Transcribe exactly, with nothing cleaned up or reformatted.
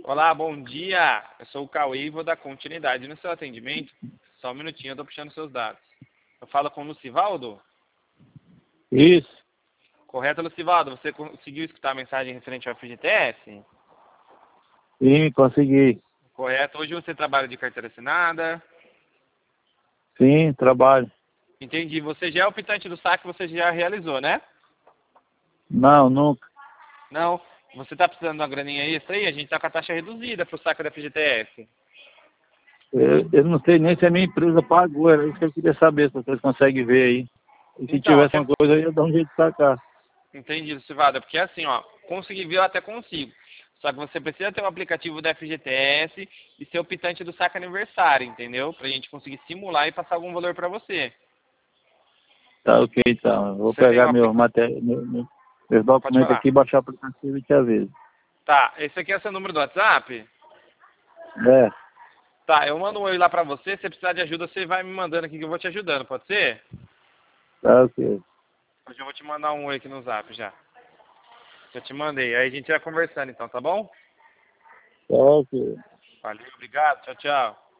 Olá, bom dia. Eu sou o Cauê e vou dar continuidade no seu atendimento. Só um minutinho, eu tô puxando seus dados. Eu falo com o Lucivaldo? Isso. Correto, Lucivaldo? Você conseguiu escutar a mensagem referente ao F G T S? Sim, consegui. Correto. Hoje você trabalha de carteira assinada? Sim, trabalho. Entendi. Você já é optante do saque, você já realizou, né? Não, nunca. Não. Você tá precisando de uma graninha extra aí? A gente tá com a taxa reduzida pro saque da F G T S. Eu, eu não sei nem se a minha empresa pagou, era isso que eu queria saber, se vocês conseguem ver aí. E se Então, tivesse até... uma coisa, eu ia dar um jeito de sacar. Entendi, Lucivaldo. É porque assim, ó, conseguir ver eu até consigo. Só que você precisa ter o aplicativo da F G T S e ser optante do saque aniversário, entendeu? Pra gente conseguir simular e passar algum valor pra você. Tá ok, então. Eu vou Você tem o pegar meu aplicativo? matéria, meu, meu, meus Pode documentos falar. aqui, baixar o aplicativo e te aviso. Tá, esse aqui é seu número do WhatsApp? É, Tá, eu mando um oi lá pra você. Se você precisar de ajuda, você vai me mandando aqui que eu vou te ajudando, pode ser? tá ok. Hoje eu vou te mandar um oi aqui no Zap já. Já te mandei. Aí a gente vai conversando então, tá bom? Tá ok. Valeu, obrigado. Tchau, tchau.